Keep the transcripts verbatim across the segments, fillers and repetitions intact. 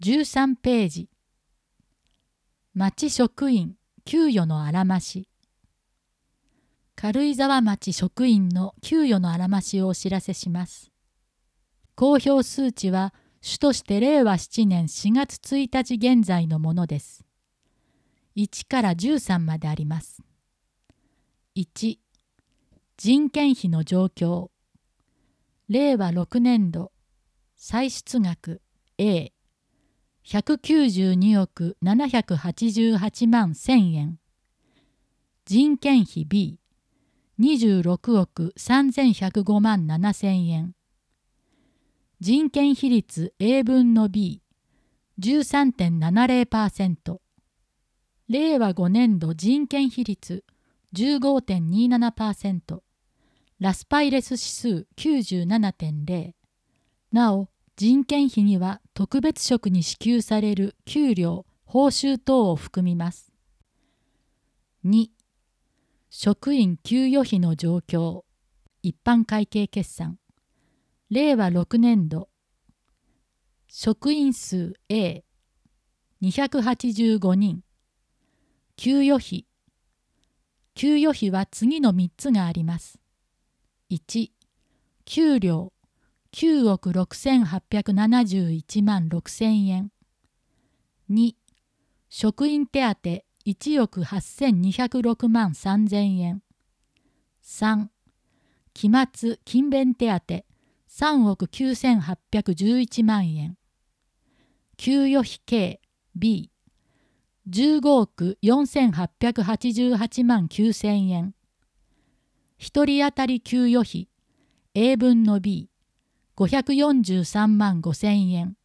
じゅうさんページ。町職員給与のあらまし。軽井沢町職員の給与のあらましをお知らせします。公表数値は主としてれいわしちねんしがつついたち現在のものです。いちからじゅうさんまであります。いち、人件費の状況。れいわろくねんど歳出額 A、ひゃくきゅうじゅうにおくななひゃくはちじゅうはちまんせんえん。人件費 B、にじゅうろくおくさんぜんひゃくごまんななせんえん。人件費率 A 分の B、じゅうさんてんななぜろパーセント。れいわごねんど人件費率 じゅうごてんにななパーセント。ラスパイレス指数 きゅうじゅうななてんぜろ。なお、人件費には特別職に支給される給料、報酬等を含みます。に、職員給与費の状況。一般会計決算。れいわろくねんど職員数 A、にひゃくはちじゅうごにん。給与費。給与費は次のみっつがあります。いち、給料きゅうおくろくせんはっぴゃくななじゅういちまんろくせんえん。に、職員手当いちおくはっせんにひゃくろくまんさんぜんえん。さん、期末勤勉手当さんおくきゅうせんはっぴゃくじゅういちまんえん。給与費計 B、じゅうごおくよんせんはっぴゃくはちじゅうはちまんきゅうせんえん。ひとり当たり給与費 A 分の B、ごひゃくよんじゅうさんまんごせんえん。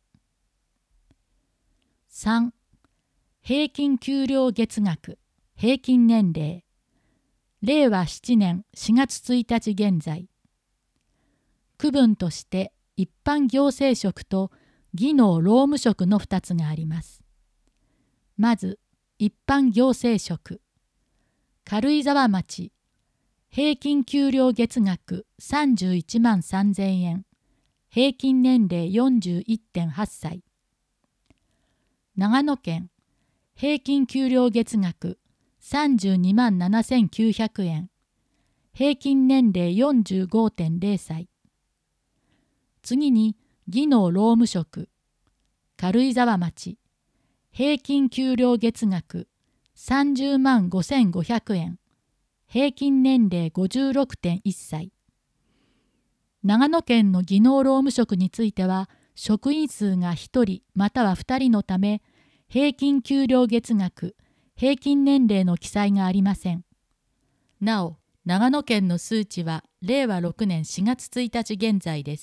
さん、平均給料月額、平均年齢。れいわななねんしがつついたち現在。区分として一般行政職と技能労務職のふたつがあります。まず、一般行政職。軽井沢町。平均給料月額さんじゅういちまんさんぜんえん。平均年齢 よんじゅういってんはっさい。長野県。平均給料月額さんじゅうにまんななせんきゅうひゃくえん。平均年齢 よんじゅうごてんぜろさい。次に技能労務職。軽井沢町。平均給料月額さんじゅうまんごせんごひゃくえん。平均年齢 ごじゅうろくてんいっさい。長野県の技能労務職については、職員数がひとりまたはふたりのため、平均給料月額、平均年齢の記載がありません。なお、長野県の数値はれいわろくねんしがつついたち現在です。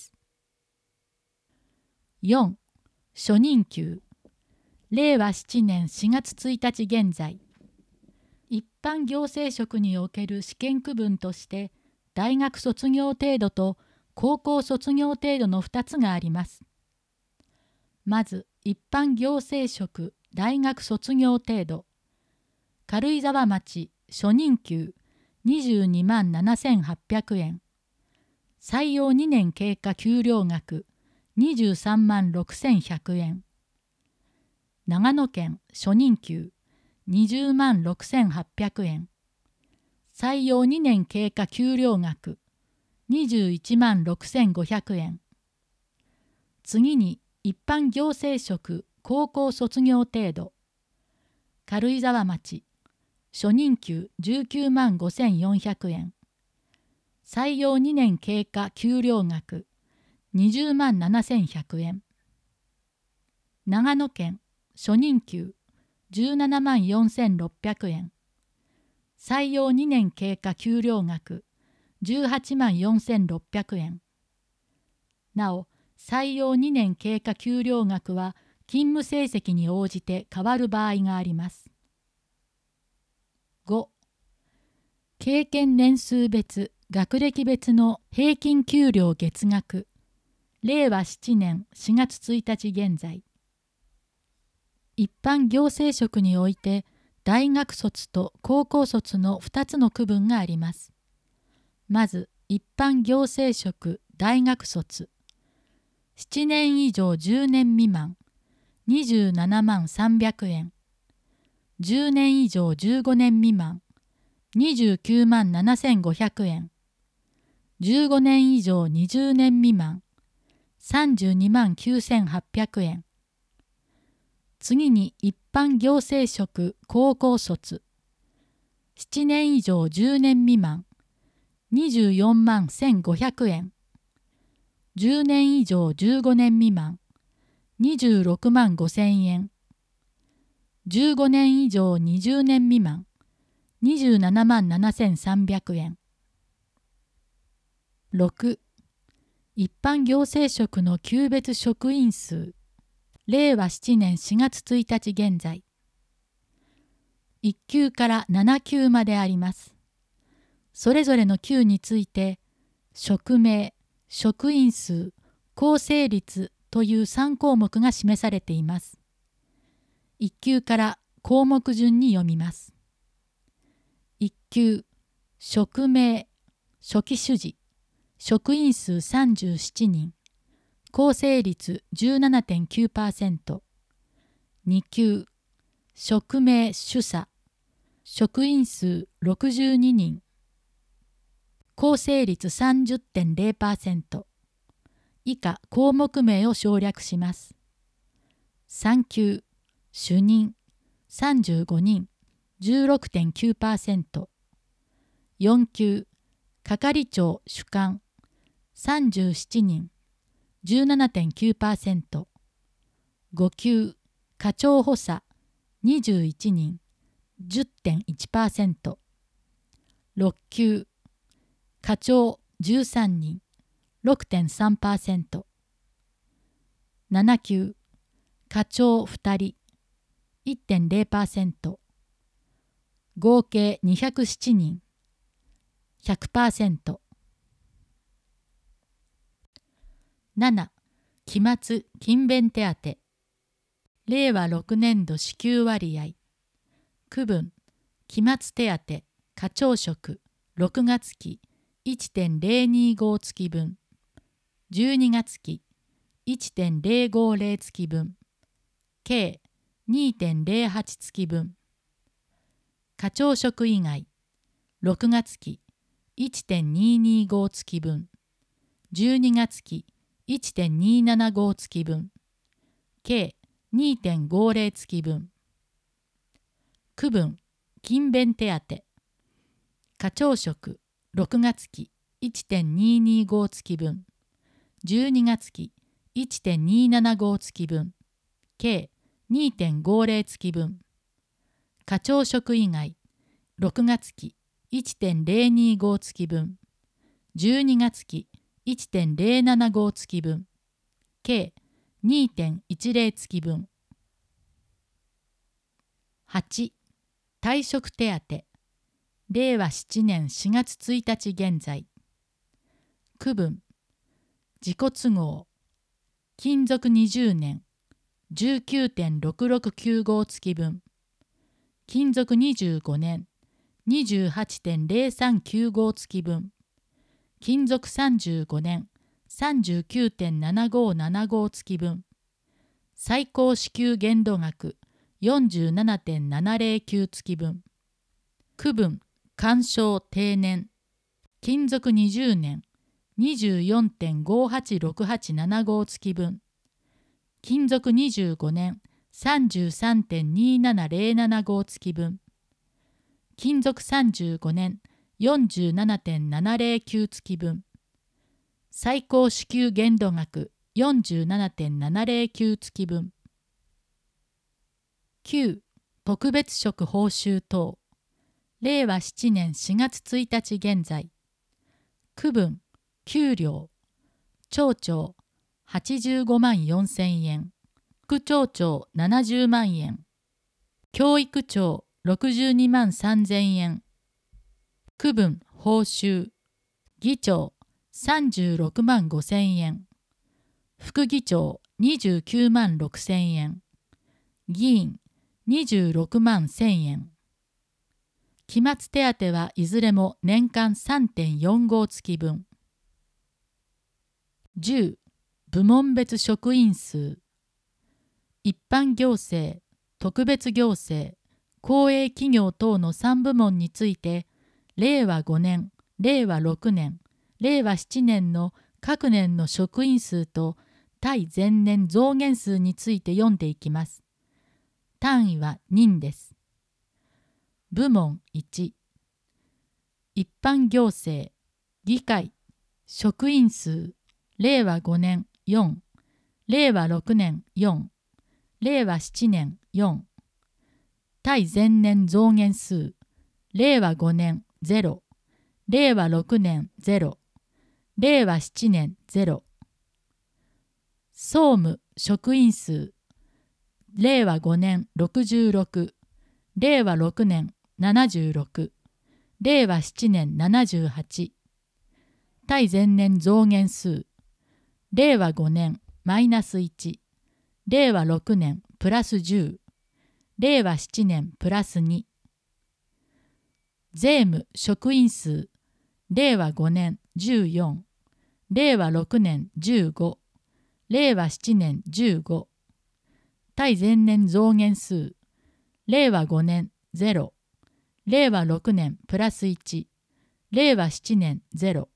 よん、初任給。れいわななねんしがつついたち現在。一般行政職における試験区分として、大学卒業程度と高校卒業程度のふたつがあります。まず、一般行政職大学卒業程度。軽井沢町初任給にじゅうにまんななせんはっぴゃくえん。採用にねん経過給料額にじゅうさんまんろくせんひゃくえん。長野県初任給にじゅうまんろくせんはっぴゃくえん。採用にねん経過給料額にじゅういちまんろくせんごひゃくえん。次に一般行政職高校卒業程度。軽井沢町初任給じゅうきゅうまんごせんよんひゃくえん。採用にねん経過給料額にじゅうまんななせんひゃくえん。長野県初任給じゅうななまんよんせんろっぴゃくえん。採用にねん経過給料額じゅうはちまんよんせんろっぴゃくえん。なお、採用にねん経過給料額は勤務成績に応じて変わる場合があります。ご、経験年数別、学歴別の平均給料月額。れいわななねんしがつついたち現在。一般行政職において、大学卒と高校卒のふたつの区分があります。まず、一般行政職大学卒。ななねん以上じゅうねん未満。 にじゅうななまんさんびゃくえん。じゅうねん以上じゅうごねん未満にじゅうきゅうまんななせんごひゃくえん。じゅうごねん以上にじゅうねん未満さんじゅうにまんきゅうせんはっぴゃくえん。次に一般行政職高校卒ななねん以上じゅうねん未満にじゅうよんまんせんごひゃくえん。じゅうねん以上じゅうごねん未満にじゅうろくまんごせんえん。じゅうごねん以上にじゅうねん未満にじゅうななまんななせんさんびゃくえん。ろく. 一般行政職の級別職員数れいわななねんしがつついたち現在いっ級からなな級まであります。それぞれの級について職名、職員数、構成率というさん項目が示されています。いっ級から項目順に読みます。いっ級職名、初期主事、職員数さんじゅうななにん、構成率 じゅうななてんきゅうパーセント。に級職名主査、職員数ろくじゅうににん、構成率 さんじゅってんれいパーセント。以下項目名を省略します。さん級主任さんじゅうごにん じゅうろくてんきゅうパーセント。よん級係長主幹さんじゅうななにん じゅうななてんきゅうパーセント。ご級課長補佐にじゅういちにん じゅってんいちパーセント。ろっ級課長じゅうさんにん ろくてんさんパーセント。なな級課長ふたり いってんれいパーセント。合計にひゃくななにん ひゃくパーセント。なな. 期末勤勉手当れいわろくねん度支給割合区分期末手当課長職ろくがつ期 いってんれいにご 月分じゅうにがつ期 いってんれいごぜろ 月分計 にてんれいはち 月分課長職以外ろくがつ期 いってんににご 月分じゅうにがつ期 いってんにななご 月分計 にてんごぜろ 月分区分勤勉手当課長職ろくがつ期 いってんににご 月分じゅうにがつ期 いってんにななご 月分計 にてんごぜろ 月分課長職以外ろくがつ期 いってんれいにご 月分じゅうにがつ期 いってんれいななご 月分計 にてんいちぜろ 月分はち. 退職手当れいわななねんしがつついたち現在区分自己都合勤続にじゅうねん じゅうきゅうてんろくろくきゅうご 月分勤続にじゅうごねん にじゅうはちてんれいさんきゅうご 月分勤続さんじゅうごねん さんじゅうきゅうてんななごななご 月分最高支給限度額 よんじゅうななてんななぜろきゅう 月分区分鑑賞定年勤続にじゅうねん にじゅうよんてんごはちろくはちななご 月分勤続にじゅうごねん さんじゅうさんてんにななぜろななご 月分勤続さんじゅうごねん よんじゅうななてんななぜろきゅう 月分最高支給限度額 よんじゅうななてんななぜろきゅう 月分きゅう. 特別職報酬等れいわななねんしがつついたち現在区分給料町長はちじゅうごまんよんせんえん副町長ななじゅうまんえん教育長ろくじゅうにまんさんぜんえん区分報酬議長さんじゅうろくまんごせんえん副議長にじゅうきゅうまんろくせんえん議員にじゅうろくまんせんえん期末手当はいずれも年間 さんてんよんご 月分じゅう部門別職員数一般行政、特別行政、公営企業等のさん部門について、れいわごねん、れいわろくねん、れいわななねんの各年の職員数と対前年増減数について読んでいきます。単位は人です。部門いち、一般行政、議会、職員数、れいわごねんよん、れいわろくねんよん、れいわななねんよん、対前年増減数、れいわごねんゼロ、れいわろくねんゼロ、れいわななねんゼロ。総務職員数、れいわごねんろくじゅうろく、れいわろくねんななじゅうろく、れいわななねんななじゅうはち。対前年増減数、れいわごねんマイナスいち、れいわろくねんプラスじゅう、れいわななねんプラスに。税務職員数、れいわごねんじゅうよん、れいわろくねんじゅうご、れいわななねんじゅうご。対前年増減数、れいわごねんゼロ、れいわろくねんプラスいち、れいわななねんゼロ。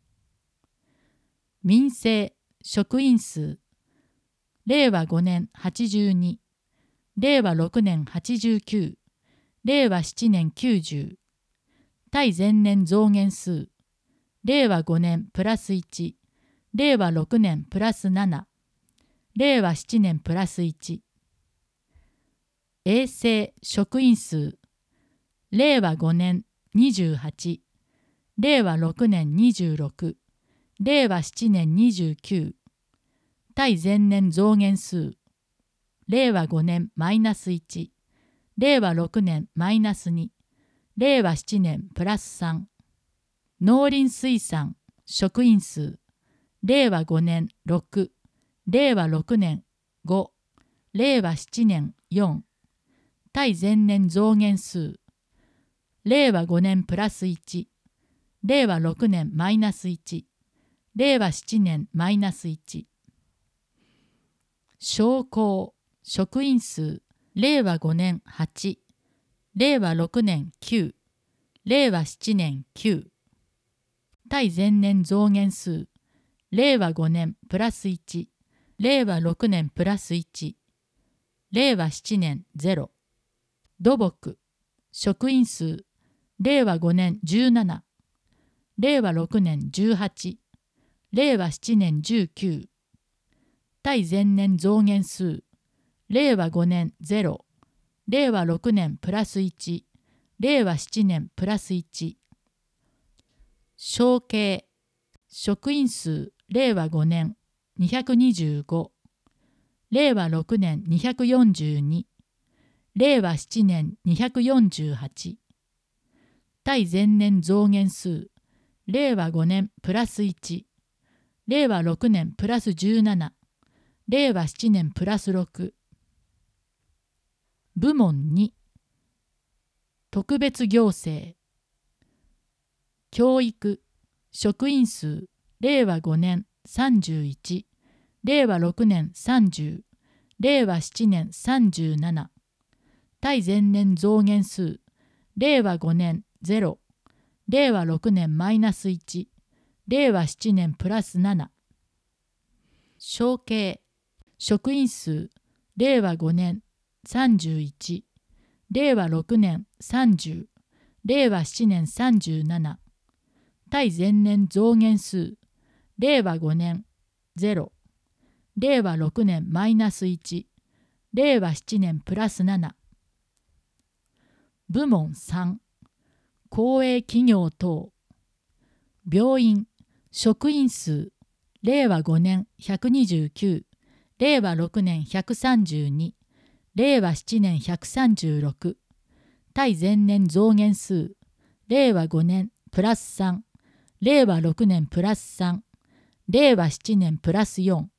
民生職員数、れいわごねんはちじゅうに、れいわろくねんはちじゅうきゅう、れいわななねんきゅうじゅう。対前年増減数、れいわごねんプラスいち、れいわろくねんプラスなな、れいわななねんプラスいち。衛生職員数、れいわごねんにじゅうはち、れいわろくねんにじゅうろく、れいわななねんにじゅうきゅう。対前年増減数、れいわごねんマイナスいち、れいわろくねんマイナスに、れいわななねんプラスさん。農林水産職員数、れいわごねんろく、れいわろくねんご、れいわななねんよん。対前年増減数、れいわごねんプラスいち、れいわろくねんマイナスいち、れいわななねんマイナスいち。商工職員数、れいわごねんはち、れいわろくねんきゅう、れいわななねんきゅう。対前年増減数、れいわごねんプラスいち、れいわろくねんプラスいち、れいわななねんゼロ。土木職員数、れいわごねんじゅうなな、れいわろくねんじゅうはち、れいわななねんじゅうきゅう。対前年増減数、れいわごねんゼロ、れいわろくねんプラスいち、れいわななねんプラスいち。承継職員数、れいわごねんにひゃくにじゅうご、れいわろくねんにひゃくよんじゅうに、れいわななねんにひゃくよんじゅうはち。対前年増減数、れいわごねんプラスいち、れいわろくねんプラスじゅうなな、れいわななねんプラスろく。部門に、特別行政、教育職員数、れいわごねんさんじゅういち、れいわろくねんさんじゅう、れいわななねんさんじゅうなな。対前年増減数、れいわごねんゼロ、れいわろくねんマイナスいち、れいわななねんプラスなな。承継職員数、れいわごねんさんじゅういち、れいわろくねんさんじゅう、れいわななねんさんじゅうなな。対前年増減数、れいわごねんゼロ、れいわろくねんマイナスいち、れいわななねんプラスなな。部門さん、公営企業等。病院職員数、れいわごねんひゃくにじゅうきゅう、れいわろくねんひゃくさんじゅうに、れいわななねんひゃくさんじゅうろく。対前年増減数、れいわごねんプラスさん、れいわろくねんプラスさん、れいわななねんプラスよん。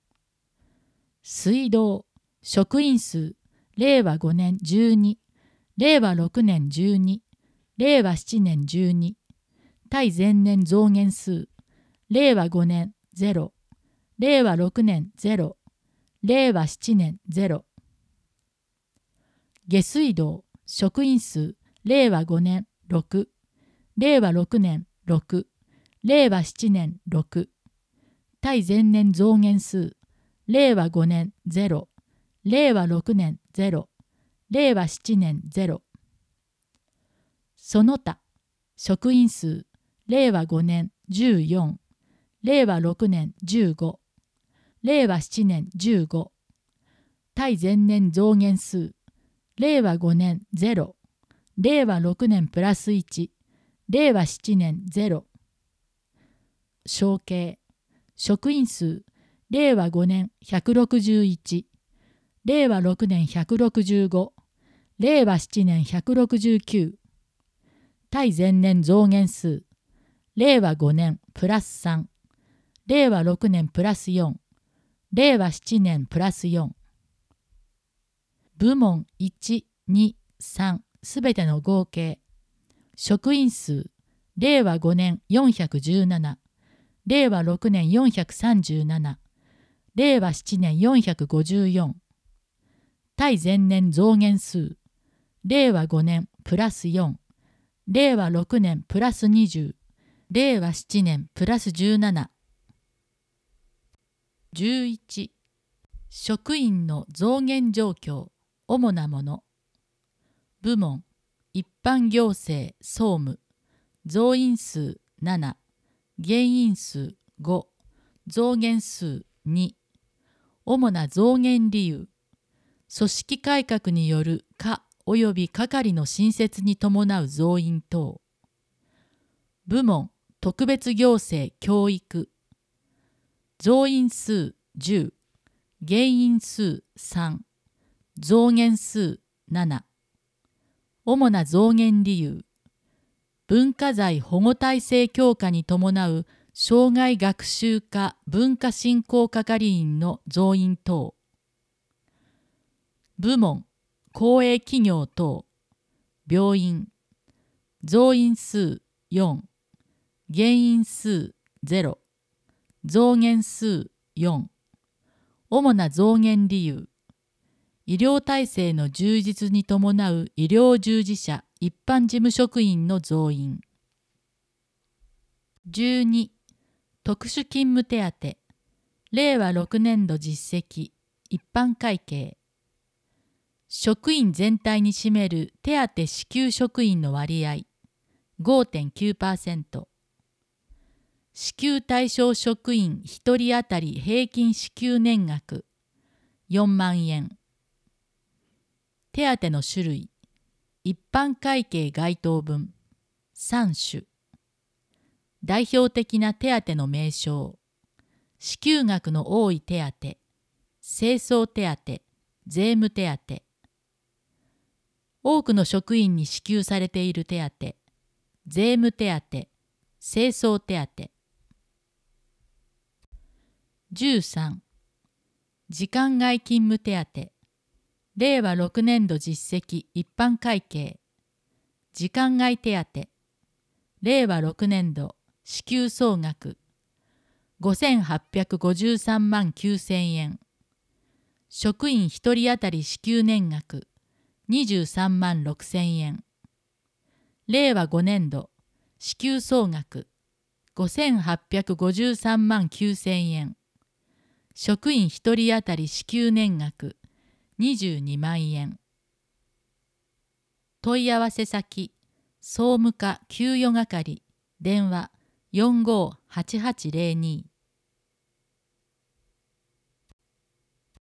水道職員数、れいわごねんじゅうに、れいわろくねんじゅうに、れいわななねんじゅうに。対前年増減数、れいわごねんゼロ、れいわろくねんゼロ、 れいわななねんゼロ。下水道職員数れいわごねんろく、れいわろくねんろく、れいわななねんろく。対前年増減数れいわごねんゼロ、れいわろくねんゼロ、れいわななねんゼロ。その他職員数れいわごねんじゅうよん、れいわろくねんじゅうご、れいわななねんじゅうご。対前年増減数れいわごねんゼロ、れいわろくねんプラスいち、れいわななねんゼロ。承継職員数れいわごねんひゃくろくじゅういち、れいわろくねんひゃくろくじゅうご、れいわななねんひゃくろくじゅうきゅう。対前年増減数れいわごねんプラスさん、れいわろくねんプラスよん、れいわななねんプラスよん。部門いち、に、さんすべての合計職員数れいわごねんよんひゃくじゅうなな、れいわろくねんよんひゃくさんじゅうなな、れいわななねんよんひゃくごじゅうよん。対前年増減数れいわごねんプラスよん、れいわろくねんプラスにじゅう、れいわななねんプラスじゅうなな。じゅういち職員の増減状況主なもの。部門一般行政総務増員数なな、減員数ご、増減数に。主な増減理由組織改革による課及び係の新設に伴う増員等。部門特別行政教育増員数じゅう、減員数さん、増減数なな。主な増減理由文化財保護体制強化に伴う生涯学習科文化振興係員の増員等。部門公営企業等病院増員数よん、減員数ゼロ、増減数よん。主な増減理由医療体制の充実に伴う医療従事者一般事務職員の増員。じゅうに特殊勤務手当れいわろくねん度実績一般会計職員全体に占める手当支給職員の割合 ごてんきゅうパーセント。支給対象職員ひとり当たり平均支給年額よんまんえん。手当の種類一般会計該当分さん種。代表的な手当の名称支給額の多い手当、清掃手当、税務手当。多くの職員に支給されている手当、税務手当、清掃手当。じゅうさん時間外勤務手当れいわろくねん度実績一般会計時間外手当れいわろくねん度支給総額ごせんはっぴゃくごじゅうさんまんきゅうせんえん。職員ひとり当たり支給年額にじゅうさんまんろくせんえん。れいわごねん度支給総額ごせんはっぴゃくごじゅうさんまんきゅうせんえん。職員ひとり当たり支給年額にじゅうにまんえん。問い合わせ先総務課給与係電話よんごーはちはちぜろに